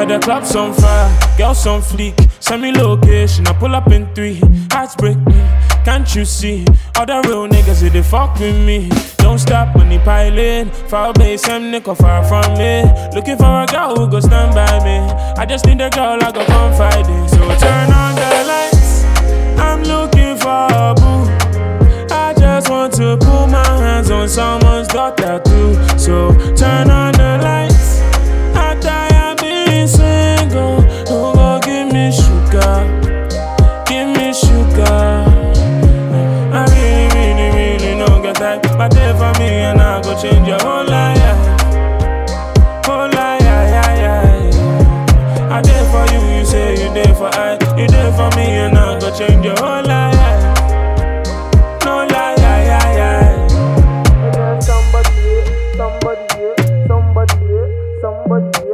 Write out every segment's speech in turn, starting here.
Cause the club's on fire, girls on fleek. Send me location, I pull up in 3. Hearts break me, can't you see? All the real niggas, they fuck with me. Don't stop when they piling. Far away, some nigga far from me. Looking for a girl who go stand by me. I just need a girl I go confide in. So turn on the lights, I'm looking for a boo. I just want to put my hands on someone's daughter too. So turn on the lights, I die, I've been single. Who go give me sugar? Give me sugar. I really, really, really don't get that. But there for me and I go change your whole life. Whole life, I there for you, you say you there for I. You there for me and I go change your whole life. No lie, Somebody here, somebody here, somebody here, somebody here.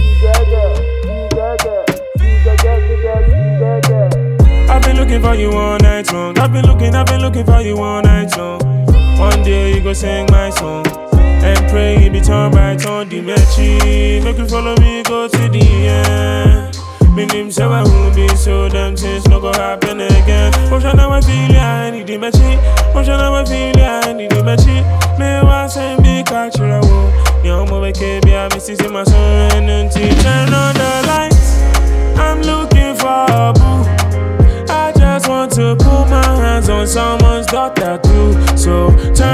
I've been looking for you all night long. I've been looking for you all night long. One day you go sing my song and pray it be turn by turn. The matchy, make you follow me, go to the end. Me name say I won't be so damn things no go happen again. Motion now I feel ya, I need the matchy. Motion now I feel ya, I need the matchy. Me want say me culture wo. Young boy baby, I miss see my son and until turn on the lights. I'm looking for a boo. I just want to put my hands on someone's daughter too. So turn